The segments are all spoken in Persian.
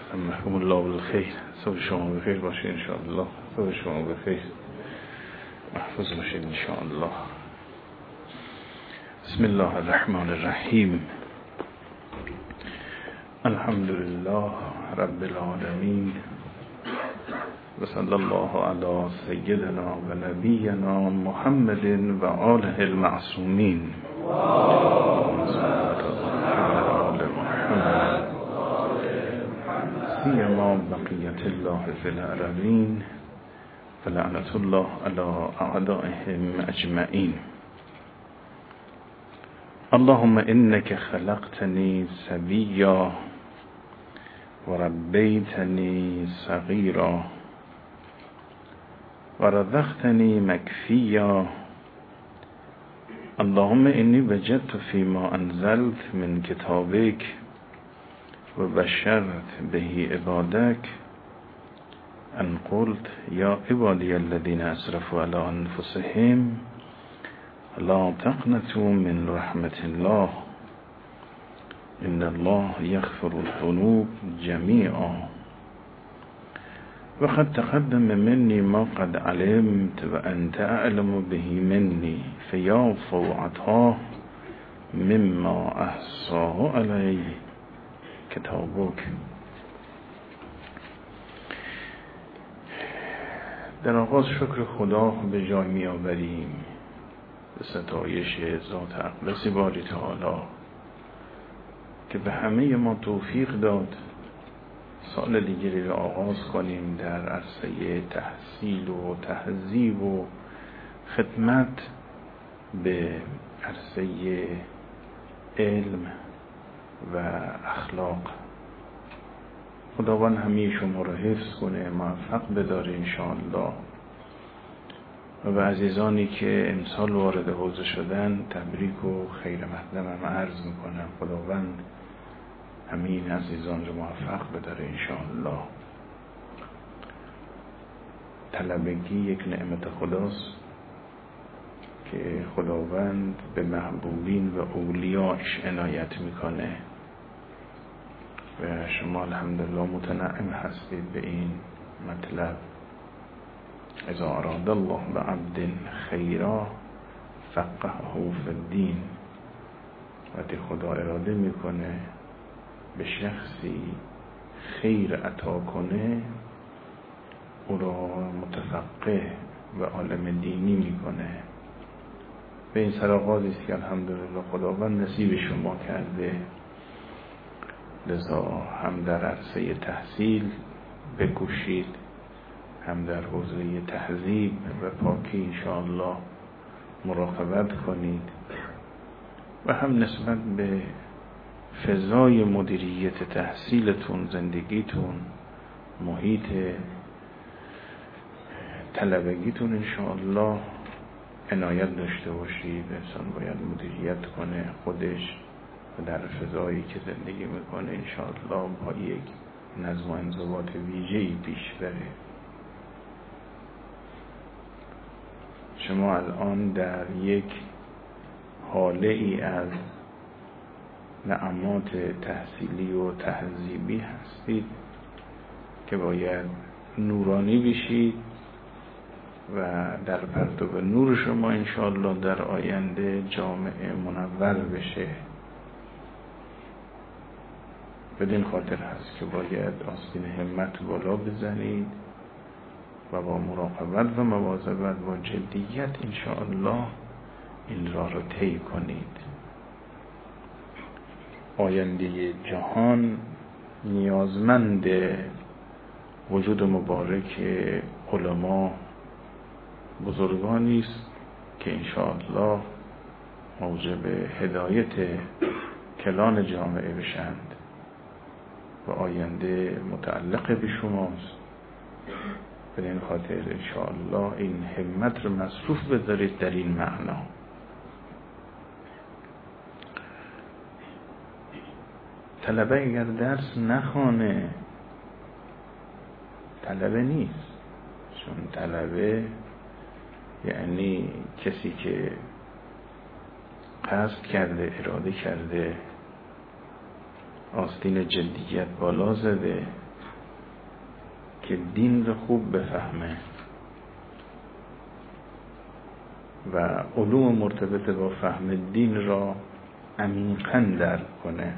محکم الله بالخیر. صبح شما بخیر باشه انشاءالله. صبح شما بخیر، محفوظ باشید انشاءالله. بسم الله الرحمن الرحیم. الحمد لله رب العالمین و صلی الله علی سیدنا و نبینا محمد و آله المعصومین. سیما بقیت الله فی الارضین فلعنت الله علی اعدائهم اجمعین. اللهم انك خلقتني صبيا وربيتني صغيرا ورزقتني مكفيا. اللهم اني وجدت فيما انزلت من كتابك وبشرت به عبادك ان قلت يا عبادي الذين اسرفوا على انفسهم لا تقنطوا من رحمة الله إن الله يغفر الذنوب جميعا وقد تقدم مني ما قد علمت وأنت أعلم به مني فيا فوعتاه مما أحصاه علي کتابک. در آغاز شکر خدا به جای می آوریم، به ستایش ذات اقدس باری تعالی که به همه ما توفیق داد سال دیگری را آغاز کنیم در عرصه تحصیل و تهذیب و خدمت به عرصه علم و اخلاق. خداوند همه شما را حفظ کنه، موفق بداره انشاءالله. و به عزیزانی که امسال وارد حوزه شدن تبریک و خیر مقدمم عرض میکنم. خداوند همه این عزیزان را موفق بداره انشاءالله. طلبگی یک نعمت خداست که خداوند به محبوبین و اولیاش عنایت میکنه و شما الحمدلله متنعم هستید به این مطلب. اذا اراد الله بعبد خیرا فقهه فی الدین. وقتی خدا اراده میکنه به شخصی خیر عطا کنه او را متفقه و عالم دینی میکنه. به این سراغازی است که الحمدلله خداوند نصیب شما کرده. لذا هم در عرصه تحصیل بکوشید، هم در حوزه تهذیب و پاکی انشاءالله مراقبت کنید و هم نسبت به فضای مدیریت تحصیلتون، زندگیتون، محیط طلبگیتون انشاءالله عنایت داشته باشید. انسان باید مدیریت کنه خودش و در فضایی که زندگی میکنه انشاءالله با یک نظم و انضباط ویژه‌ای پیش بره. شما الان در یک حاله ای از نعمات تحصیلی و تهذیبی هستید که باید نورانی بشید و در پرتو نور شما انشاءالله در آینده جامعه منور بشه. بدین خاطر هست که باید آستین همت بالا بزنید و با مراقبت و مواظبت و جدیت انشاءالله این راه را طی کنید. آینده جهان نیازمند وجود مبارک علما بزرگانی است که انشاءالله موجب هدایت کلان جامعه بشند و آینده متعلق به شماست. به این خاطر انشاءالله این همت رو مصروف بذارید در این معنا. طلبه اگر درس نخوانه طلبه نیست، چون طلبه یعنی کسی که قصد کرده، اراده کرده، آستین جدیت بالا زده که دین رو خوب بفهمه و علوم مرتبط با فهم دین را عمیقاً درک کنه،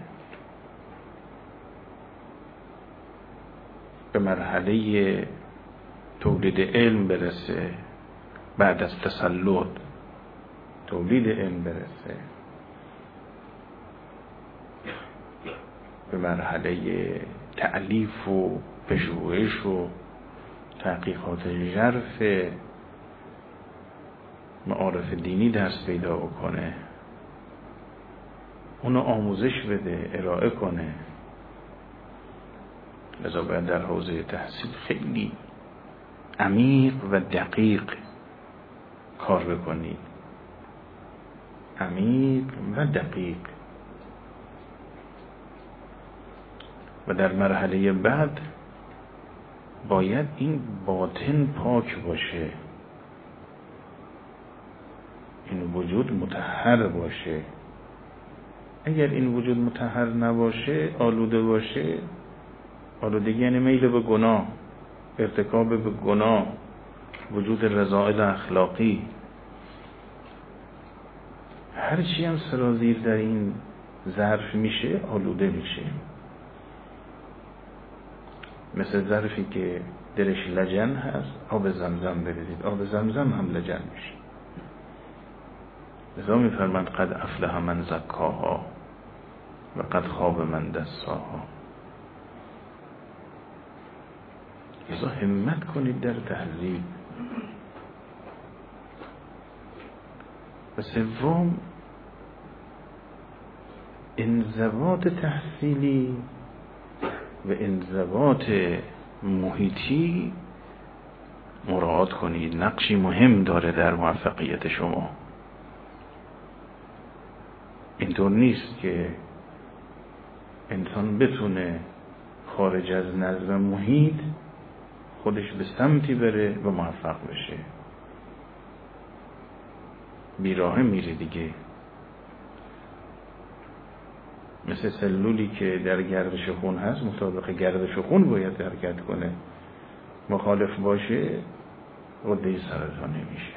به مرحله تولید علم برسه، بعد از تسلط تولید علم برسه، به مرحله تألیف و پژوهش و تحقیقات ژرف معارف دینی دست پیدا بکنه، اونو آموزش بده، ارائه کنه. لذا باید در حوزه تحصیل خیلی عمیق و دقیق کار بکنید، عمیق و دقیق. و در مرحله بعد باید این باطن پاک باشه، این وجود مطهر باشه. اگر این وجود مطهر نباشه، آلوده باشه، آلودگی یعنی میل به گناه، ارتکاب به گناه، وجود رذائل اخلاقی، هر چی هم سرازیر در این ظرف میشه آلوده میشه. مثل ظرفی که درش لجن هست، آب زمزم بریزید، آب زمزم هم لجن میشه. لذا میفرمند قد افلح من زکاها و قد خاب من دساها. لذا همت کنید در تهذیب. و سوم، انضباط تحصیلی و انضباط محیطی مراعات کنید، نقشی مهم داره در موفقیت شما. اینطور نیست که انسان بتونه خارج از نظم محیط خودش به سمتی بره و موفق بشه. بیراهه میره دیگه. مثل سلولی که در گردش خون هست، مطابق گردش خون باید حرکت کنه. مخالف باشه غده سرطانی میشه.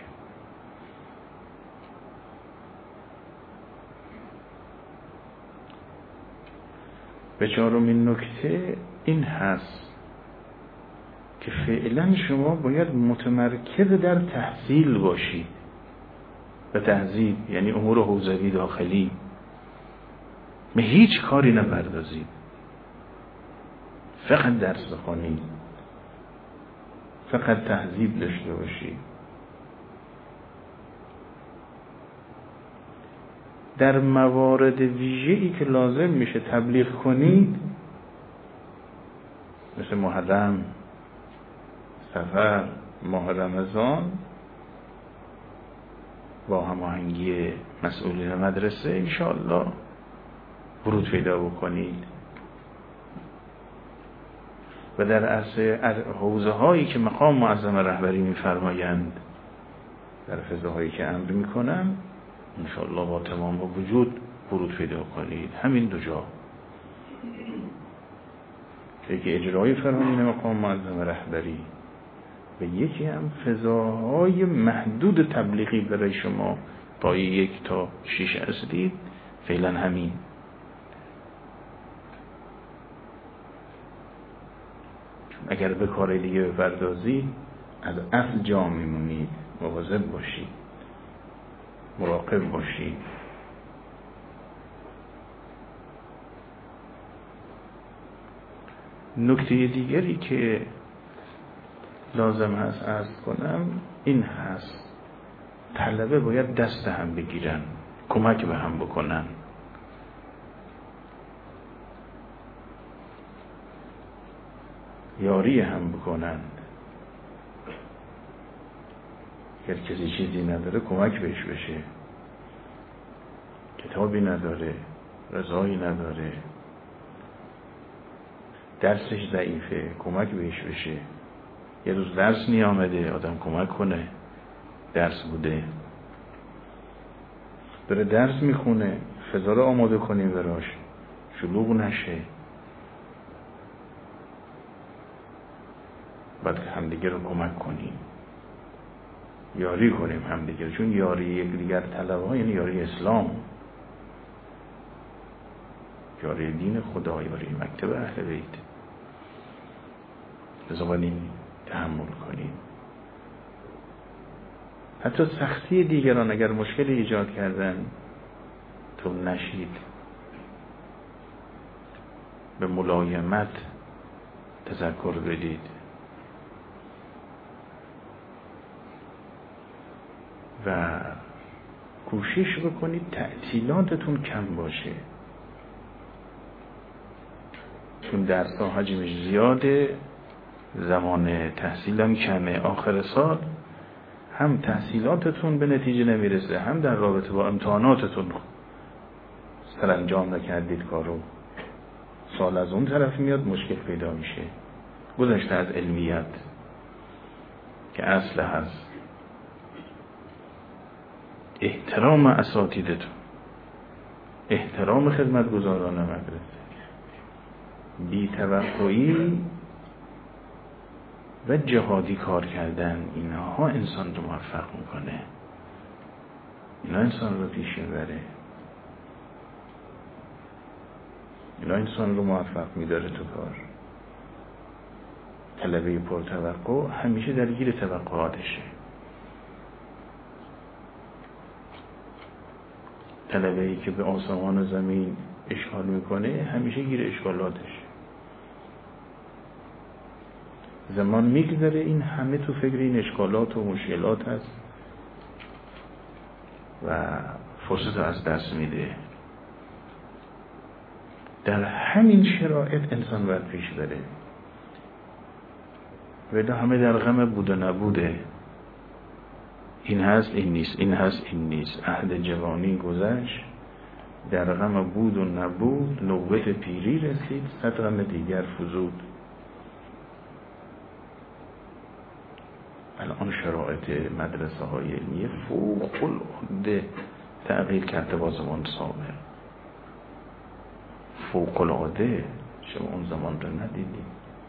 به چهارمین نکته این هست که فعلا شما باید متمرکز در تحصیل باشید. و تهذیب یعنی امور حوزوی داخلی، به هیچ کاری نپردازید، فقط درس بخونید، فقط تهذیب داشته باشید. در موارد ویژه‌ای که لازم میشه تبلیغ کنید، مثل محرم، سفر، ماه رمضان، با هماهنگی مسئولین مدرسه انشاءالله ورود پیدا بکنید. و در عرصه حوزه هایی که مقام معظم رهبری میفرمایند، در فضاهایی که امر میکنن، انشاءالله با تمام وجود ورود پیدا کنید. همین دو جا که اجرای فرمانین مقام معظم رهبری و یکی هم فضاهای محدود تبلیغی برای شما پای 1 تا 6 هستید، فعلا همین. اگر به کار دیگه بپردازید از اصل جا میمونید. مواظب باشید، مراقب باشید. نکته دیگری که لازم هست عرض کنم این هست، طلبه باید دست هم بگیرن، کمک به هم بکنن. یاری هم بکنند. اگر کسی چیزی نداره کمک بهش بشه، کتابی نداره، رضایی نداره، درسش ضعیفه، کمک بهش بشه. یه روز درس نیامده، آدم کمک کنه. درس بوده، داره درس میخونه، فضا رو آماده کنیم براش، شلوغ نشه. باید همدیگه رو کمک کنیم، یاری کنیم همدیگه، چون یاری یک دیگر طلب ها یعنی یاری اسلام، یاری دین خدا، یاری مکتب اهل بیت. لذا باید این تحمل کنیم. حتی سختی دیگران اگر مشکلی ایجاد کردن تو نشید، به ملایمت تذکر بدید و کوشش بکنید تعطیلاتتون کم باشه، چون درس ها حجمش زیاده، زمان تحصیل هم کمه، آخر سال هم تحصیلاتتون به نتیجه نمیرسه، هم در رابطه با امتحاناتتون سرانجام نکردید کارو، سال از اون طرف میاد مشکل پیدا میشه. گذشته از علمیت که اصل هست، احترام اساتیدتون، احترام خدمتگزاران مدرسه، بی‌توقعی و جهادی کار کردن، اینها انسان رو موفق میکنه، اینا انسان رو پیش میبره، اینا انسان رو موفق میداره تو کار. طلبه پرتوقع همیشه درگیر توقعاتشه، طلبه‌ای که به آسمان و زمین اشغال میکنه همیشه گیر اشغالاتش. زمان میگذره این همه تو فکر این اشکالات و مشکلات هست و فرصت از دست میده. در همین شرایط انسان باید پیش بره، ولی همه در غم بود و نبوده، این هست این نیست، این هست این نیست. عهد جوانی گذشت، در غم بود و نبود، نوبت پیری رسید، صد غم دیگر فزود. الان شرایط مدرسه های علمیه فوق العاده تغییر کرده با زمان سابق، فوق العاده. شما اون زمان رو ندیدید.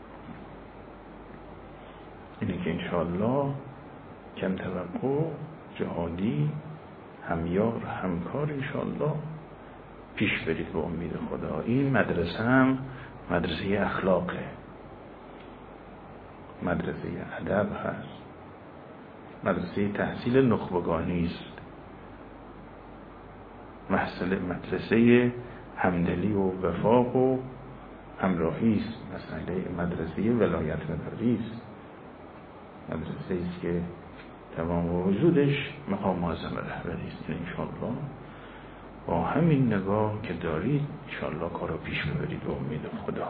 اینه که انشاءالله کم توقع، جهادی، همیار، همکار انشاءالله پیش برید به امید خدا. این مدرسه هم مدرسه اخلاقه، مدرسه ادب هست، مدرسه تحصیل نخبگانی است، مدرسه همدلی و وفاق و همراهی است، مدرسه ولایت مداری است، مدرسه است که تمام وجودش مقام معظم رهبری است. انشاءالله با همین نگاه که دارید انشاءالله کارو پیش ببرید به امید خدا.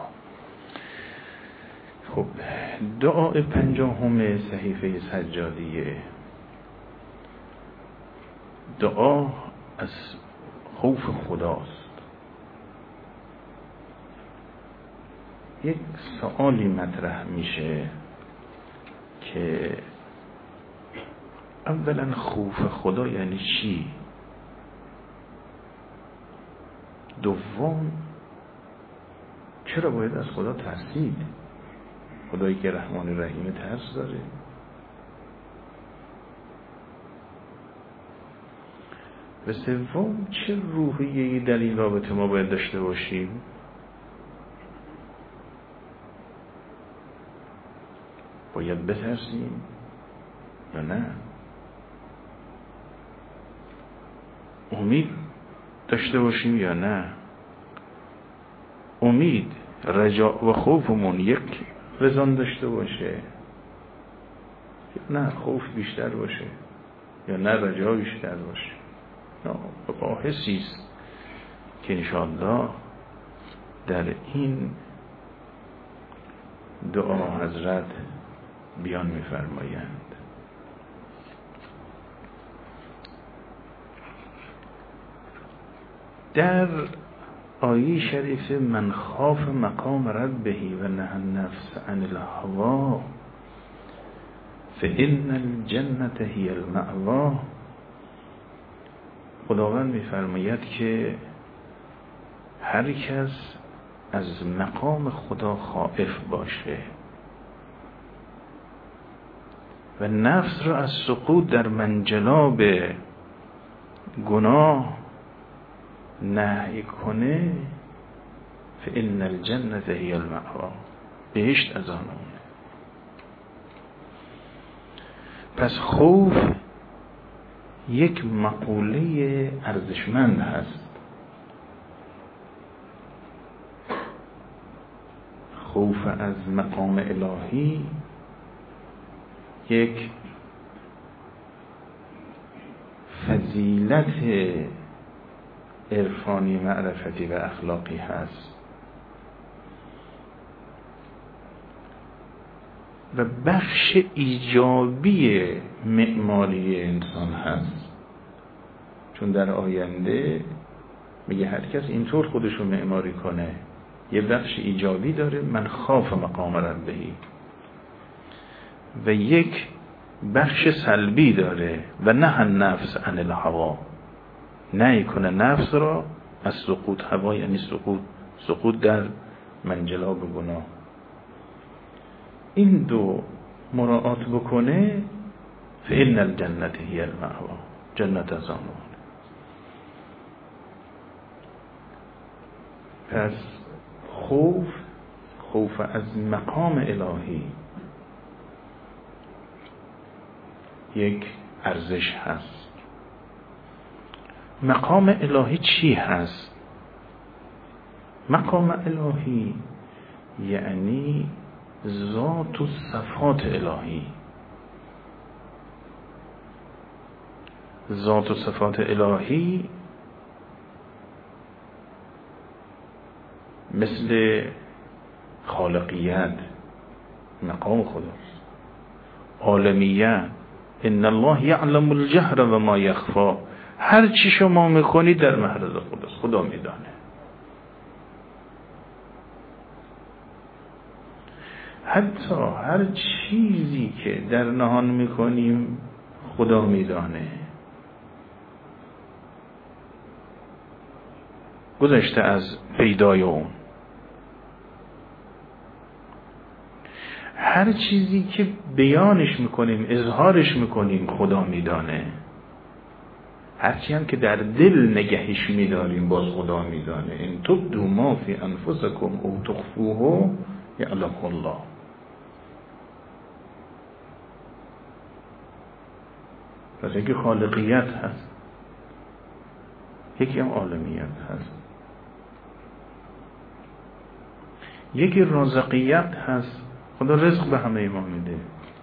خب دعای 50 صحیفه سجادیه، دعا از خوف خداست. یک سوالی مطرح میشه که اولا خوف خدا یعنی چی؟ دوم چرا باید از خدا ترسید؟ خدایی که رحمان رحیم ترس داره. و سوم چه روحیه‌ای در این رابطه ما باید داشته باشیم؟ باید بترسیم یا نه؟ امید داشته باشیم یا نه؟ امید، رجا و خوفمون یک وزن داشته باشه نه خوف بیشتر باشه یا نه رجا بیشتر باشه؟ نه، مباحثی است که انشاءالله در این دعا حضرت بیان می‌فرمایند. در آیه شریف من خاف مقام ربه و نهى النفس عن الهوا فإن الجنة هي المأوا، خداوند می‌فرماید که هر کس از مقام خدا خائف باشه و نفس را از سقوط در منجلاب گناه نهی کنه، فإن الجنة هی المأوا، بهشت از آنونه. پس خوف یک مقوله ارزشمند هست. خوف از مقام الهی یک فضیلت عرفانی، معرفتی و اخلاقی هست و بخش ایجابی معماری انسان هست، چون در آینده میگه هر کس اینطور خودشو معماری کنه یه بخش ایجابی داره، من خاف مقام ربهی، و یک بخش سلبی داره و نه النفس عن الهوا، نه کنه نفس را از سقوط. هوا یعنی سقوط در منجلاب گناه. این دو مراعات بکنه، فإن الجنة هی المأوا، جنت از آن. پس خوف از مقام الهی یک ارزش هست. مقام الهی چی هست؟ مقام الهی یعنی ذات و صفات الهی. ذات و صفات الهی مثل خالقیت، مقام خداست. عالمیت، ان الله یعلم الجهر و ما یخفی، هر چی شما میکنید در محرز خداست، خدا میدانه. حتی هر چیزی که در نهان میکنیم خدا میدانه. گذشته از پیدای اون، هر چیزی که بیانش میکنیم، اظهارش میکنیم، خدا میدانه. هرچی هم که در دل نگهش میداریم باز خدا میدانه. ان تبدوا ما فی انفسکم او تخفوه یعلمه الله. پس یکی خالقیت هست، یکی هم عالمیت هست، یکی رازقیت هست. خدا رزق به همه ما میده،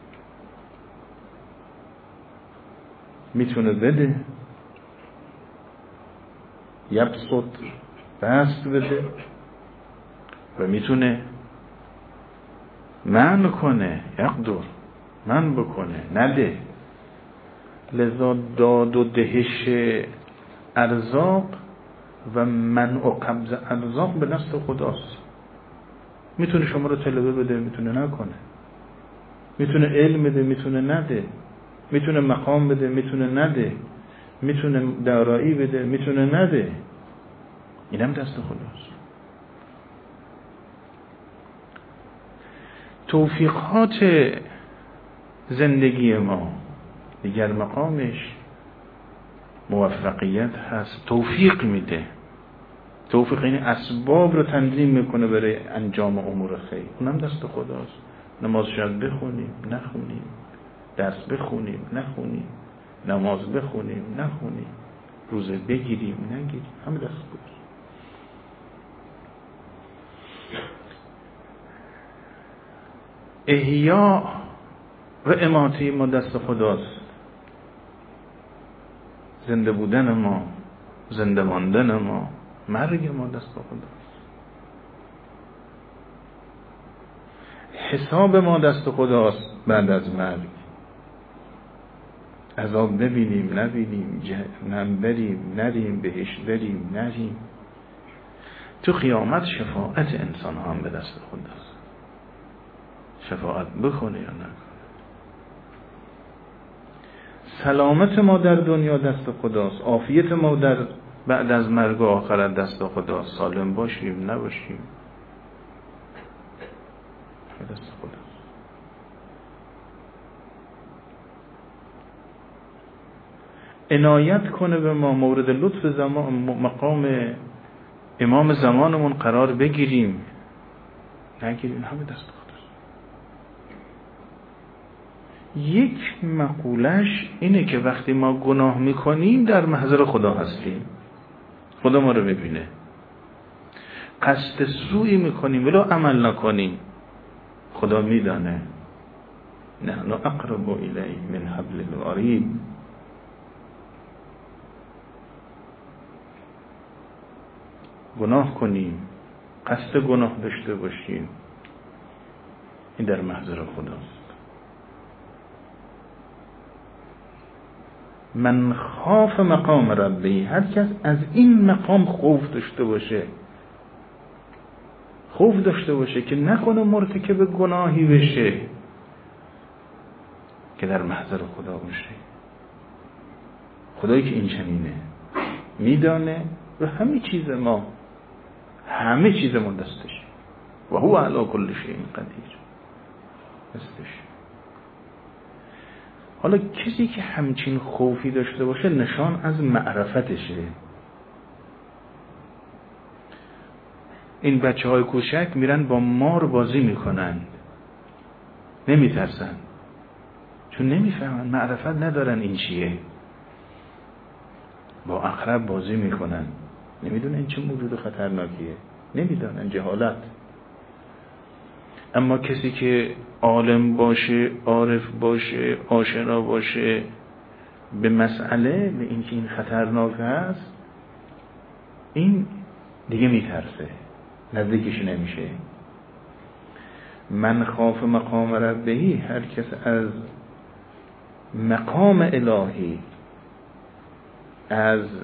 میتونه بده، یبسط، بست بده، و میتونه منع کنه، یقدر، منع بکنه، نده. لذا داد و دهش ارزاق و منع و قبض ارزاق به دست خداست. میتونه شما رو طلبه بده، میتونه نکنه، میتونه علم بده، میتونه نده، میتونه مقام بده، میتونه نده، میتونه دارایی بده، میتونه نده. اینم دست خداست. توفیقات زندگی ما دیگر مقامش موفقیت هست. توفیق میده. توفیق این اسباب رو تنظیم میکنه برای انجام امور خیر، اونم دست خداست. نماز شب بخونیم نخونیم، درس بخونیم نخونیم، نماز بخونیم نخونیم، روزه بگیریم نگیریم، همه دست خداست. احیا و اماته ما دست خداست. زنده بودن ما، زنده ماندن ما، مرگ ما دست خداست. حساب ما دست خداست بعد از مرگ. عذاب ببینیم نبینیم، جهنم بریم نریم، بهشت بریم نریم. تو قیامت شفاعت انسان هم به دست خداست. شفاعت بکنه یا نکنه. سلامت ما در دنیا دست خداست. عافیت ما در بعد از مرگ و آخرت دست خداست. سالم باشیم نباشیم دست خداست. عنایت کنه به ما، مورد لطف زمان مقام امام زمانمون قرار بگیریم، نگیریم، همه دست خداست. یک مقولش اینه که وقتی ما گناه میکنیم در محضر خدا هستیم، خدا ما رو ببینه. قصد سوئی میکنیم ولو عمل نکنیم، خدا میدانه. نحن اقرب الیه من حبل الورید. گناه کنیم، قصد گناه داشته باشیم، این در محضر خداست. من خاف مقام ربی، هر کس از این مقام خوف داشته باشه، خوف داشته باشه که نکنه مرتکب گناهی بشه که در محضر خدا باشه. خدایی که این چنینه میدانه و همه چیز ما، همه چیزمون دستش، و هو علی کل شیء قدیر، دستش. حالا کسی که همچین خوفی داشته باشه نشان از معرفتشه. این بچه های کوچک میرن با مار بازی میکنن، نمیترسن، چون نمیفهمن، معرفت ندارن این چیه. با عقرب بازی میکنن، نمیدونن این چه موجود خطرناکیه، نمیدونن، جهالت. اما کسی که عالم باشه، عارف باشه، آشنا باشه به مسئله، به این که این خطرناک هست، این دیگه میترسه، نزدیکش نمیشه. من خاف مقام ربهی، هر کس از مقام الهی، از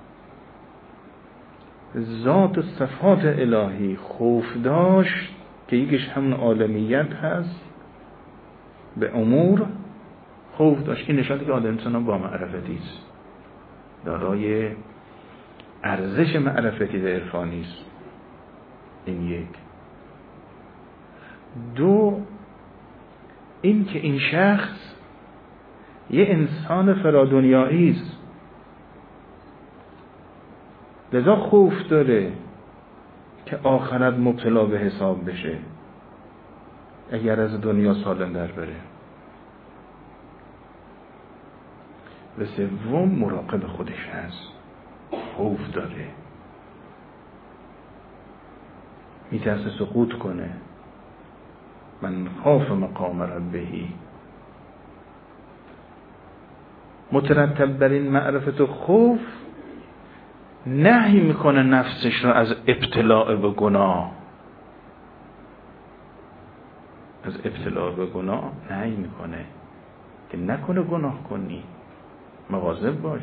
ذات و صفات الهی خوف داشت که یکیش همون عالمیت هست، به امور خوف داشت. این نشانه که آدم انسان با معرفتی است، دارای ارزش معرفتی و عرفانی است. این یک. دو، این که این شخص یه انسان فرادنیایی است، لذا خوف داره که آخرت مبتلا به حساب بشه اگر از دنیا سالم در بره. و سوم، مراقب خودش هست، خوف داره، میترسه سقوط کنه. من خاف مقام ربهی. مترتب بر این معرفت و خوف نهی میکنه نفسش رو از ابتلاع به گناه، از ابتلاع به گناه نهی میکنه که نکنه گناه کنی، مواظب باش.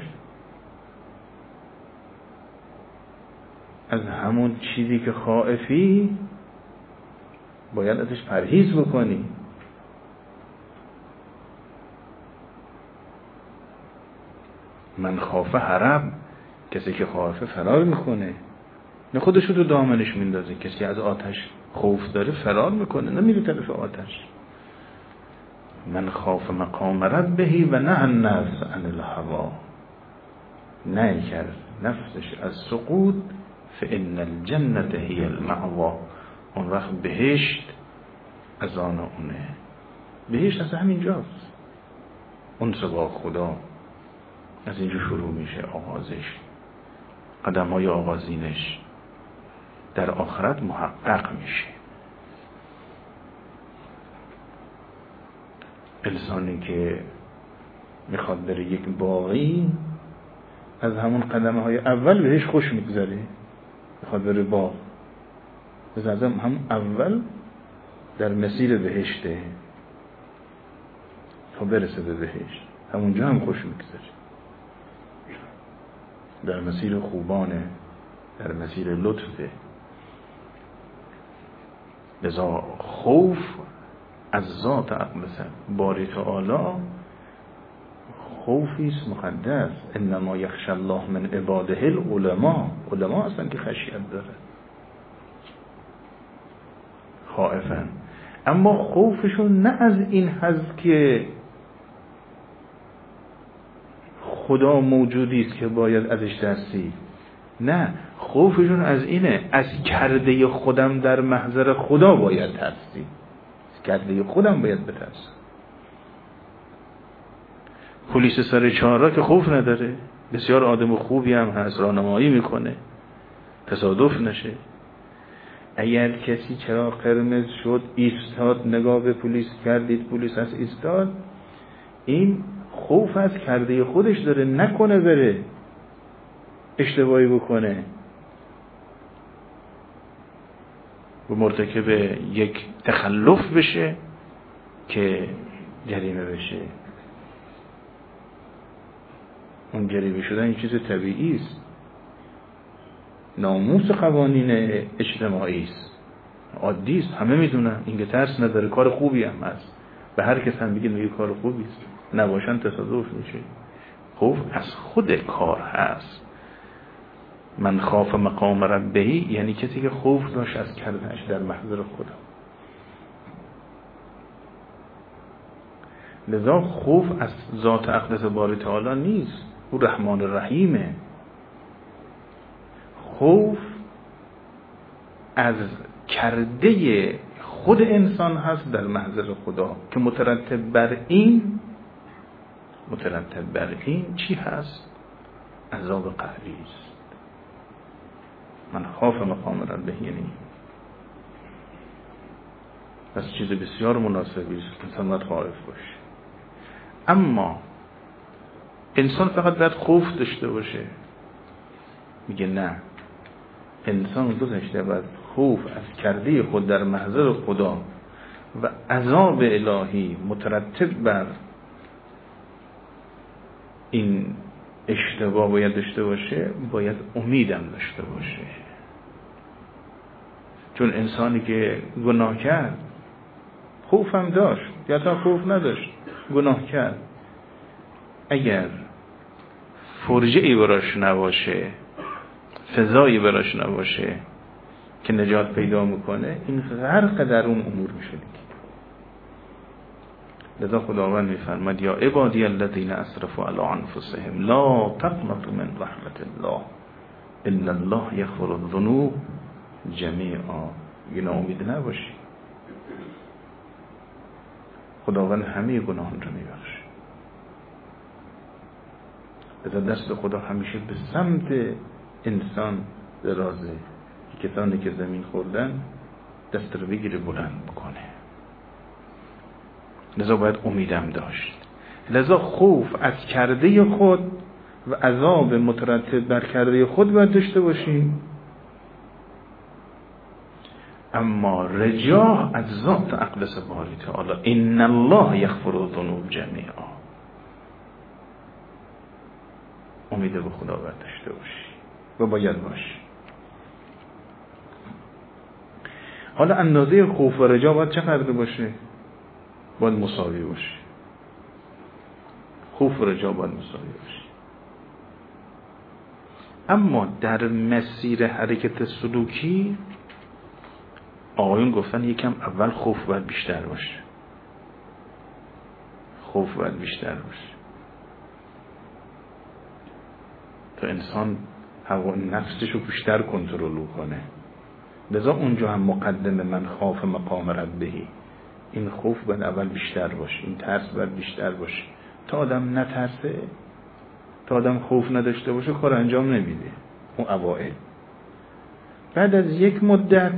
از همون چیزی که خائفی باید ازش پرهیز بکنی. من خافه هرب، کسی که خائفه فرار میکنه، نه خودش رو تو دامنش میندازه. کسی از آتش خوف داره فرار میکنه، نمیره طرف آتش. من خاف مقام ربهی و نه النفس عن الهوا، نه کرد نفسش از سقوط، فإن الجنة هی المأوا. اون وقت بهشت از آن اونه، بهشت از همین جاست، اون با خدا از اینجا شروع میشه آغازش، قدم های آغازینش در آخرت محقق میشه. انسانی که میخواد بره یک باغی، از همون قدم های اول بهش خوش میگذره، میخواد بره باغ، از همون اول در مسیر بهشته تا برسه به بهشت، همونجا هم خوش میگذره، در مسیر خوبانه، در مسیر لطفه. لذا خوف از ذات اقدس باری تعالی خوفی است مقدس. انما یخشی الله من عباده العلماء. علما هستن که خشیت داره، خائفن. اما خوفشون نه از این هست که خدا موجودی است که باید ازش ترسید. نه، خوفشون از اینه، از کرده خودم در محضر خدا باید ترسید، از کرده خودم باید بترسم. پلیس سر چهارراه که خوف نداره، بسیار آدم خوبی هم هست، راهنمایی میکنه، تصادف نشه. اگر کسی چراغ قرمز شد ایستاد، نگاه به پلیس کردید، پلیس از ایستاد، این خوف از کرده خودش داره، نکنه بره اشتباهی بکنه و مرتکب یک تخلف بشه که جریمه بشه. اون جریمه شدن این چیز طبیعی است، ناموس قوانین اجتماعی است، عادی است، همه میدونن. این که ترس نداره، کار خوبی هم هست، به هر کس هم بگید میگه کار خوبی است، نباشن تصادف میشه. خوف از خود کار هست. من خاف مقام ربه، یعنی کسی که خوف داشت از کردنش در محضر خدا. لذا خوف از ذات اقدس باری تعالی نیست، او رحمان رحیمه. خوف از کرده خود انسان هست در محضر خدا که مترتب بر این چی هست؟ عذاب قهری است. من خاف مقام ربه، یعنی پس چیز بسیار مناسبی است انسان باید خائف باشه. اما انسان فقط باید خوف داشته باشه؟ میگه نه، انسان گذشته باید خوف از کرده خود در محضر خدا و عذاب الهی مترتب بر این اشتباه باید داشته باشه، باید امیدم داشته باشه. چون انسانی که گناه کرد خوفم داشت یا تا خوف نداشت، گناه کرد، اگر فرجعی براش نباشه، فضایی براش نباشه که نجات پیدا میکنه، این غرق در اون امور میشه. لذا خداوند میفرماد یا عبادی الذین اسرفوا علی انفسهم لا تقنطوا من رحمت الله ان الله یغفر الذنوب جمیعا. یه ناامید نباشی، خداوند همه گناهان رو میبخشه. لذا دست خدا همیشه به سمت انسان درازه، کسانی که زمین خوردن دست رو بگیره بلند بکنه. لذا باید امیدم داشت. لذا خوف از کرده خود و عذاب مترتب بر کرده خود باید داشته باشیم، اما رجا از ذات اقدس باری تعالی ان الله یغفر الذنوب جمیعا. امید به خدا باید داشته باشی و باید باشی. حالا اندازه خوف و رجا باید چقدر باشه؟ باید مساوی باشه. خوف و رجا باید مساوی باشه. اما در مسیر حرکت سلوکی آقایون گفتن یکم اول خوف باید بیشتر باشه. خوف باید بیشتر باشه تا انسان هوا نفسش رو بیشتر کنترل کنه. لذا اونجا هم مقدم من خاف مقام ربهی، این خوف باید اول بیشتر باشه، این ترس باید بیشتر باشه. تا آدم نترسه، تا آدم خوف نداشته باشه، کار انجام نمیده. اون اوائل. بعد از یک مدت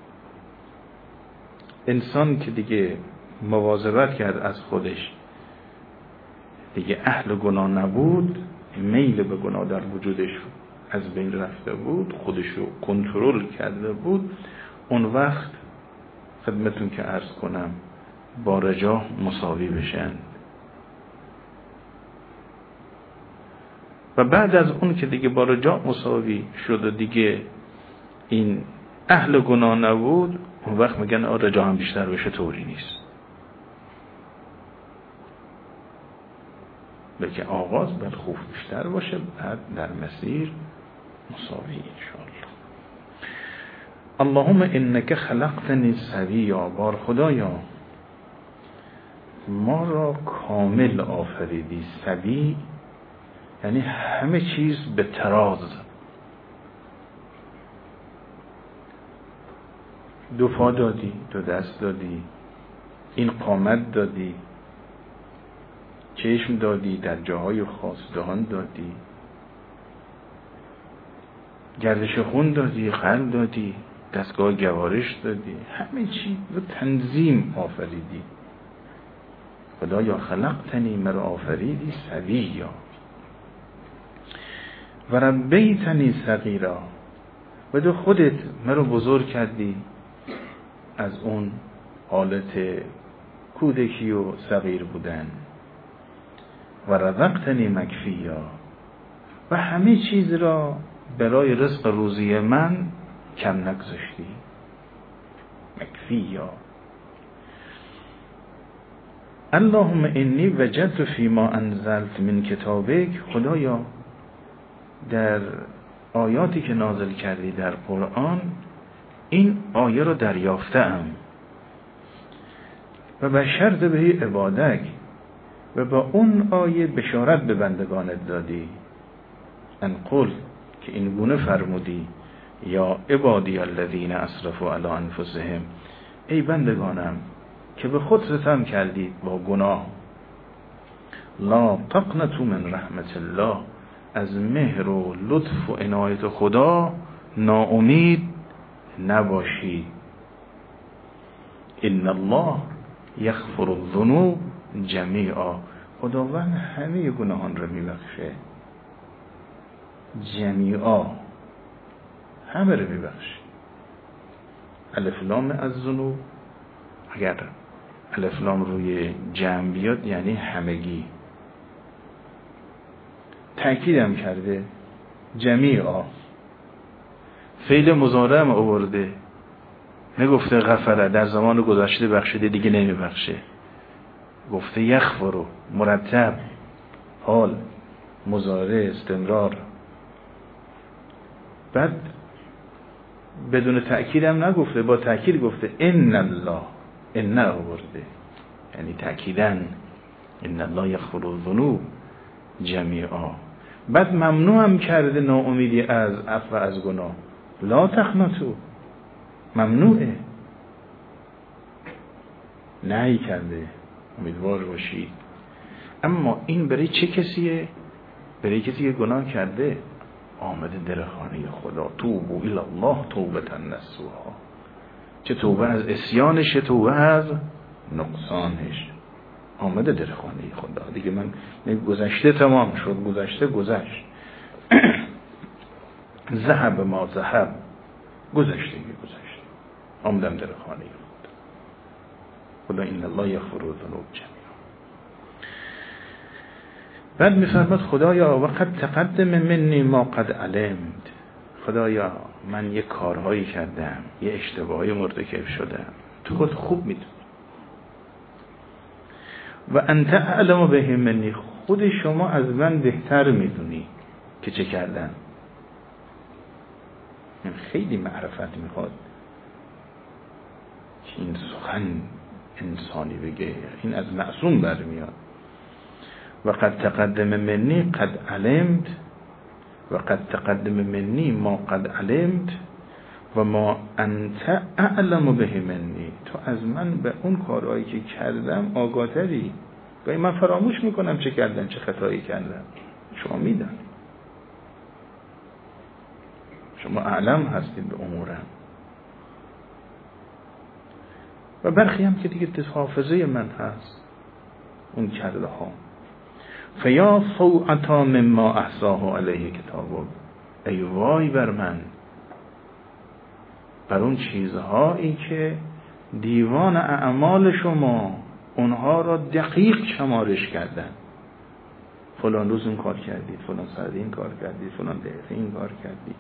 انسان که دیگه مواظبت کرد از خودش، دیگه اهل گناه نبود، میل به گناه در وجودش از بین رفته بود، خودشو کنترل کرده بود، اون وقت خدمتون که عرض کنم با رجا مساوی بشن. و بعد از اون که دیگه با رجا مساوی شد و دیگه این اهل گناه نبود، اون وقت میگن رجا هم بیشتر بشه، طوری نیست. بلکه آغاز باید خوف بیشتر باشه، بعد در مسیر مساوی انشاءالله. اللهم انک خلقتنی سویا. بار خدایا ما را کامل آفریدی. سوی یعنی همه چیز به تراز. دو پا دادی، دو دست دادی، این قامت دادی، چشم دادی، در جاهای خاص دهان دادی، گردش خون دادی، قلب دادی، دستگاه گوارش دادی، همه چیز رو تنظیم آفریدی. خدایا خلقتنی، مرا آفریدی سویا و ربیتنی صغیرا، و تو خودت مرا بزرگ کردی از اون حالت کودکی و صغیر بودن. و رزقتنی مکفیا، و همه چیز را برای رزق روزی من کم نگذاشتی. مکفیا. اللهم انی وجدت فیما انزلت من کتابک، خدایا در آیاتی که نازل کردی در قرآن این آیه را دریافتم و بشرت به عبادک، و با اون آیه بشارت به بندگانت دادی. ان قل، که این گونه فرمودی، یا عبادی الذین اسرفوا علی انفسهم، ای بندگانم که به خود ستم کردید با گناه، لا تقنطوا من رحمت الله، از مهر و لطف و عنایت خدا ناامید نباشید. ان الله یغفر الذنوب جمیعا، خداوند همه گناهان را میبخشه. جمیعا، همه را میبخشه. الف لام از ذنوب، اگر الف لام روی جمع بیاد یعنی همگی. تأکیدم کرده جمیعا. فعل مضارع هم آورده، نگفته غفره در زمان گذشته بخشیده دیگه نمیبخشه، گفته یغفر، مرتب، حال، مضارع، استمرار. بعد بدون تأکید هم نگفته، با تأکید گفته ان الله، ان آورده یعنی تأکیداً ان الله یغفر الذنوب جمیعا. بعد ممنوع هم کرده ناامیدی از عفو از گناه، لا تقنطوا، ممنوعه، نهی کرده امیدوار باشید. اما این برای چه کسیه؟ برای کسی که گناه کرده، آمده در خانه خدا، توبوا الی الله توبة نصوحا، چه توبه از عصیانش، چه توبه از نقصانش، آمده در خانه خدا. دیگه من گذشته تمام شد، گذشته گذشت. ذهب ما ذهب، گذشته گذشته، آمدم در خانه خدا. خدا این الله یغفر الذنوب جمیعا. بعد میفرماد خدایا وقد تقدم منی ما قد علمت، خدایا من یه کارهایی کردم، یه اشتباهی مرتکب شدم، تو خود خوب میدونی. و انت اعلم به منی، خود شما از من بهتر میدونی که چه کردم. این خیلی معرفت میخواد که این سخن انسانی بگه، این از معصوم برمیاد. و قد تقدم منی قد علمت، و قد تقدم منی ما قد علمت، و ما انت اعلم به منی، تو از من به اون کارهایی که کردم آگاه‌تری. گاهی من فراموش میکنم چه کردم، چه خطایی کردم، شما میدونید، شما اعلم هستید به امورم. و برخی هم که دیگه حافظه من هست اون کرده ها. فیا سوءتا مما احصاه علیه کتابه، ای وای بر من، بر اون چیزهایی که دیوان اعمال شما اونها را دقیق شمارش کردن. فلان روز این کار کردید، فلان ساعت این کار کردید، فلان دقیقه این کار کردید.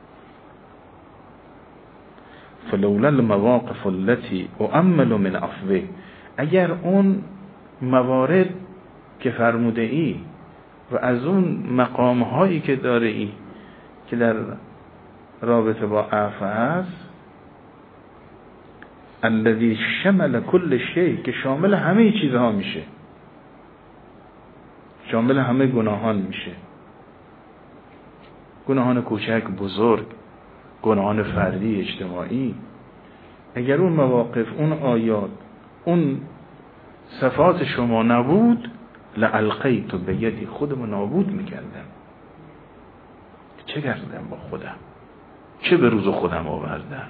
فلولا المواقف التي اؤمل من عفوه، اگر اون موارد که فرموده ای و از اون مقام هایی که داره ای که در رابطه با عفو هست، الذي شمل كل شيء، که شامل همه چیزها میشه، شامل همه گناهان میشه، گناهان کوچک بزرگ، گناهان فردی اجتماعی، اگر اون مواقف، اون آیات، اون صفات شما نبود، لالقیت بیدی، خودمو نابود میکردم. چه کردم با خودم؟ چه به روز خودم آوردم؟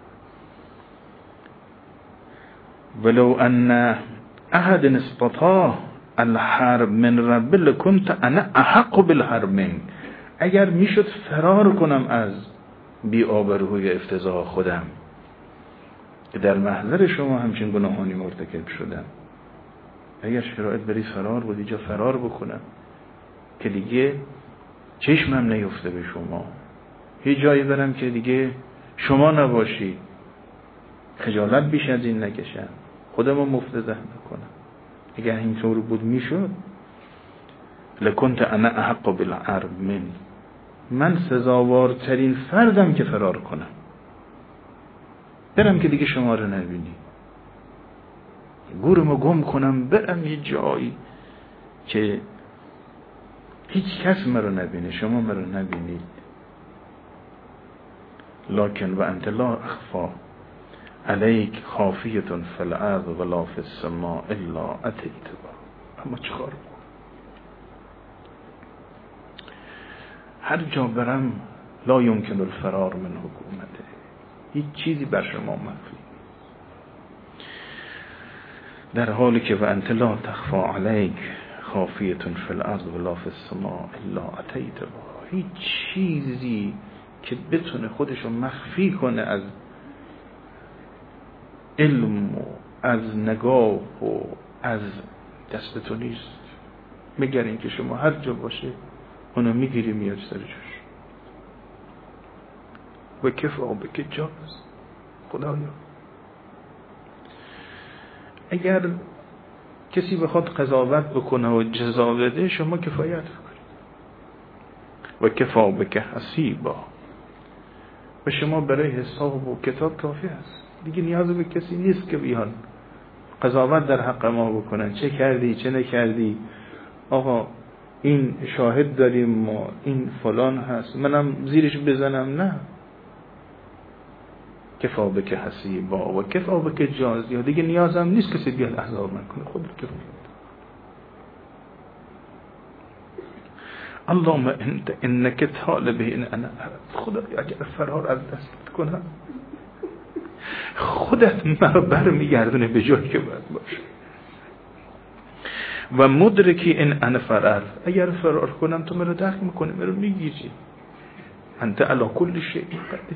ولو ان احد استطاع الحرب من رب لکنت انا احق بالحرب من. اگر میشد فرار کنم از بی‌آبروی افتضاح خودم که در محضر شما همچین گناهانی مرتکب شدم، اگر شرایط بری فرار بود، اینجا فرار بکنم که دیگه چشمم نیفته به شما، هیچ جایی برم که دیگه شما نباشی، خجالت بیش از این نکشم، خودمو مفتضح نکنم. اگر اینطور بود میشد، لکنت انا احق بالحرب من سزاوارترین فردم که فرار کنم، برم که دیگه شما رو نبینی، گورمو گم کنم، برم یه جایی که هیچ کس مرا نبینه، شما مرا نبینید. لکن و انت لا اخفا علیک خافیة فی الارض ولا فی السماء الا اتیت بها. اما چه کار؟ هر جا برم لا یمکن الفرار من حکومته، هیچ چیزی بر شما مخفی، در حالی که و انت لا تخفا علیک خافیة فی الارض ولا فی السماء الا اتیت بها. هیچ چیزی که بتونه خودشو مخفی کنه از علم و از نگاه و از دست تو نیست، مگر اینکه شما هر جا باشه اونو میگیری میاد سر جاش. و کفا بک جاز. خدایا اگر کسی بخواد قضاوت بکنه و جزا بده، شما کفایت بکنید. و کفا بک حسیبا، و شما برای حساب و کتاب کافی است، دیگه نیاز به کسی نیست که بیان قضاوت در حق ما بکنن، چه کردی چه نکردی، آقا این شاهد داریم ما، این فلان هست، منم زیرش بزنم. نه، کفا بک حسیبا و کفا بک جازیا، دیگه نیازم نیست کسی بیاد عذاب من کنه، خود کفا. اللهم انک طالب این انا، خدا اگر فرار از دست کنم، خودت مرا برمیگردونه به جایی که باید باشه. و مدرکی این انا فرار، اگر فرار کنم تو مرا دخل میکنه، مرا میگیری. انت علی کل شیء قدیر.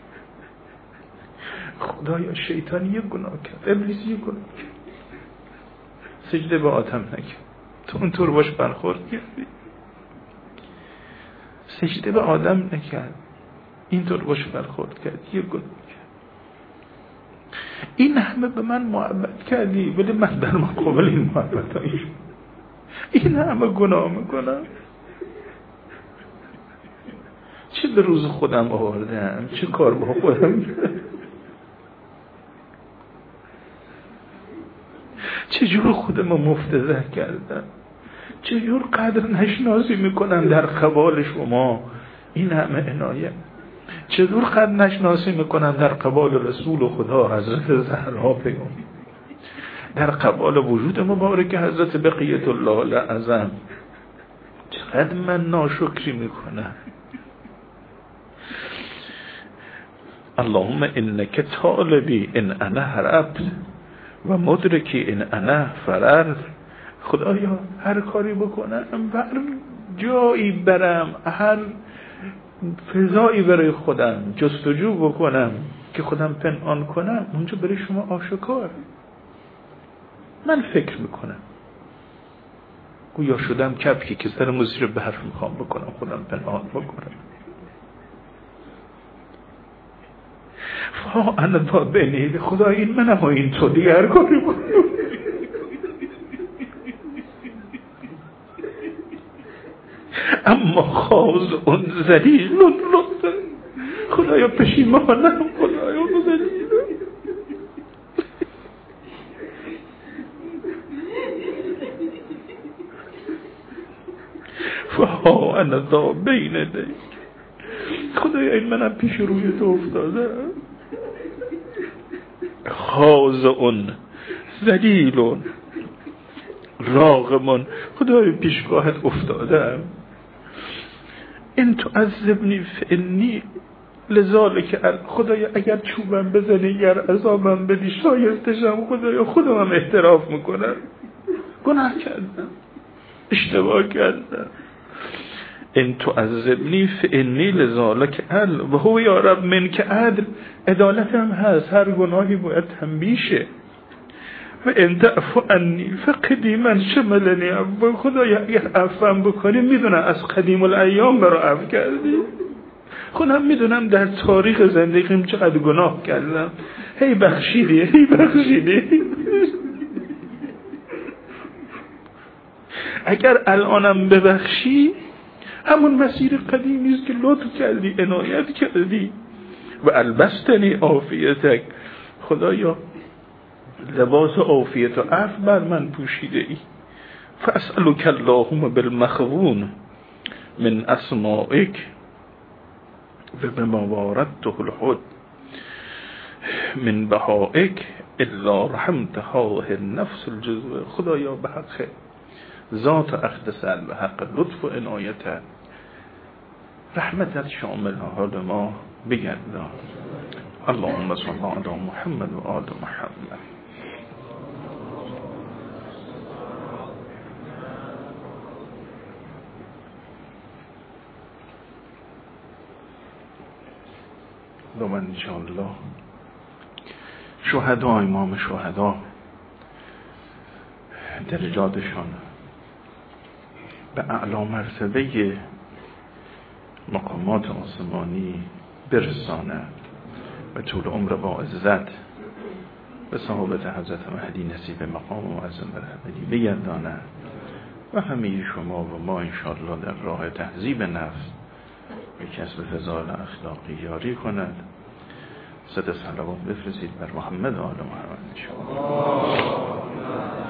خدایا شیطان یه گناه کرد، ابلیس یه گناه کرد، سجده به آدم نکرد، تو اونطور باش برخورد کردی. سجده به آدم نکرد، اینطور باش برخورد کرد، یه گناه کرد. این همه به من محبت کردی، ولی من در مقابل این محبت هایش این همه گناه میکنم. چه به روز خودم آوردم، چه کار با خودم کردم، چجور خودم مفتضح کردم، چجور قدر نشناسی میکنم در قبال شما این همه عنایت، چجور قدر نشناسی میکنم در قبال رسول خدا حضرت زهرا پیغمبر، در قبال وجود مبارک حضرت بقیت الله العظم، چقدر من ناشکری میکنم. اللهم انک طالبی ان انا هربت و مدرکی ان انا فررت. خدایا هر کاری بکنم، هر جایی برم، هر فضایی برای خودم جستجو بکنم که خودم پنهان کنم، اونجا برای شما آشکار. من فکر میکنم گویا شدم کبکی که سرمو زیر برف میخوام بکنم، خودم پنهان بکنم. انا با بینید خدا، این منم و این تو، دیگه هر کاری بکنم. اما خواز اون زلیل لطفا، خدایا پشیمانم، خدایا زلیل. فها انا ذا بین یدیک خدایا این منم پیش روی تو افتادم، خاضعون ذلیلون راغمون، خدایا پیشگاهت افتادم. این تعذبنی فانی لذالک، خدایا اگر چوبم بزنی، اگر عذابم بدی شایستشم، خدایا خودم هم اعتراف میکنم گناه کردم، اشتباه کردم. این تعذبنی فانی لذالک عدل و هو یا رب منک عدل، عدالت هم هست، هر گناهی باید تنبیه شه. و ان تعفو عنی فقدی من شملنی عفو، خدایا اگر عفوم بکنی میدونم از قدیم الایام برا عفو کردی، خودم میدونم در تاریخ زندگیم چقدر گناه کردم، هی بخشیدی هی بخشیدی. اگر الانم ببخشی همون مسیر قدیمی است که لطف کردی، عنایت کردی. و البستنی عافیتک، خدایا لباس عافیت و عفو بر من پوشیده ای. فاسألک اللهم بالمخوون من اسمائک و بما واردته الحد من بهائک الا رحمت هذه النفس الجزوه، خدایا به حق ذات اقدسل، به حق لطف و عنایتت، رحمتت شامل حال ما بگردان. اللهم صل علی محمد و آل محمد. و من انشاءالله شهدا، امام شهدا درجاتشان به اعلی مرتبه مقامات آسمانی برساند و طول عمر با عزت به صحابت حضرت مهدی نصیب مقام معظم برحمدی بگرداند و همه شما و ما انشاءالله در راه تهذیب نفس به کسب فضائل اخلاقی یاری کند. صد صلوات بفرستید بر محمد و آل محمد انشاءالله.